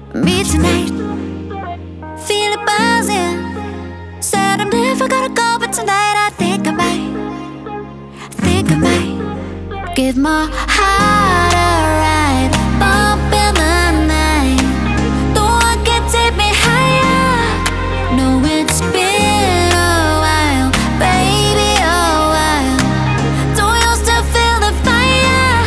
Me tonight, feel it buzzing. Said I'm never gonna go, but tonight I think I might give my heart a ride. Bump in the night, the one can take me higher. No, it's been a while, baby, a while. Don't you still feel the fire?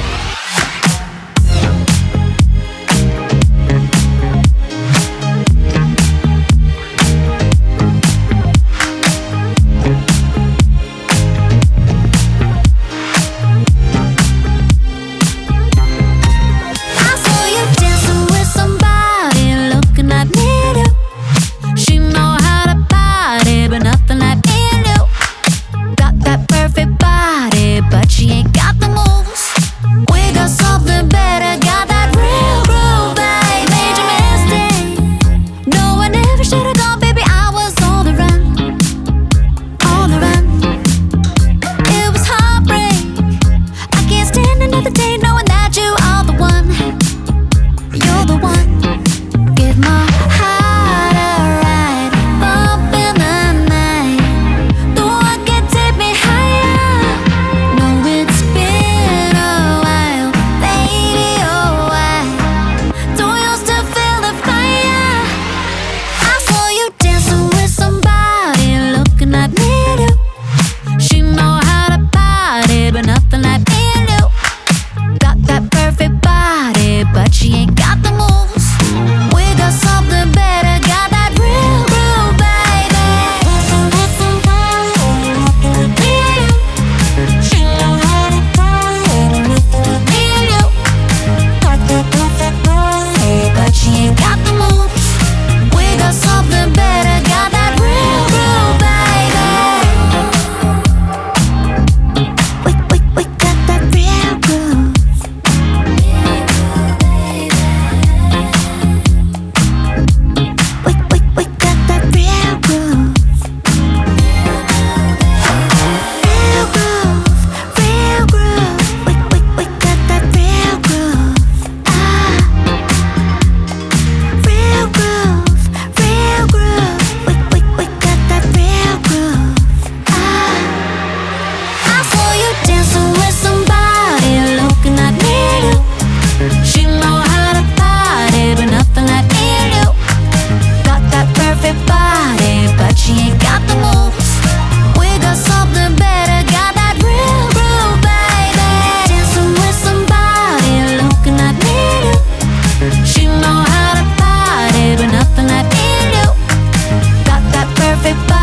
I saw you dancing with somebody looking like me too. She know how to party, but nothing like me and you. Got that perfect body, but she ain't got the moves. We got something better, got that real groove, babe. Made your mistake. No, I never should've gone, baby. I was on the run, on the run. It was heartbreak. I can't stand another day knowing that you are the one. You're the one. Give my heart a ride. Bump in the night, the one can take me higher. No, it's been a while, baby, oh why don't you still feel the fire? I saw you dancing with somebody looking like me too. She know how to party, but nothing like me and you. Got that perfect body, but she ain't got the moves. We got something better, got that real groove, baby. Me and you. She know how to party. Me and you. Got that perfect body, but she ain't got the moves. We got something better, got that real groove, baby. We got that real groove. We got that real groove. Real groove, real groove. We got that real groove. Real groove, real groove. We got that real groove. I saw you dancing with somebody looking like me too. She know how to party, but nothing like me and you. Got that perfect body, but she ain't got the moves. We got something better, got that real groove, baby. Dancing with somebody looking like me too. She know how to party, but nothing like me and you. Got that perfect body.